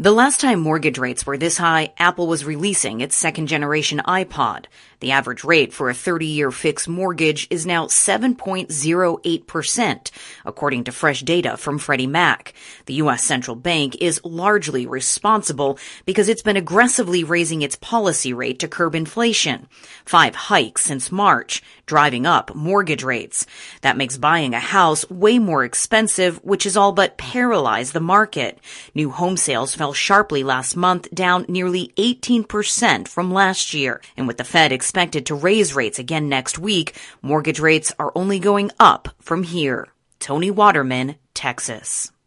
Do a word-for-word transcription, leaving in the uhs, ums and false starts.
The last time mortgage rates were this high, Apple was releasing its second-generation iPod. The average rate for a thirty-year fixed mortgage is now seven point zero eight percent, according to fresh data from Freddie Mac. The U S central bank is largely responsible because it's been aggressively raising its policy rate to curb inflation. Five hikes since March, driving up mortgage rates. That makes buying a house way more expensive, which has all but paralyzed the market. New home sales fell sharply last month, down nearly eighteen percent from last year. And with the Fed expected to raise rates again next week, mortgage rates are only going up from here. Tony Waterman, Texas.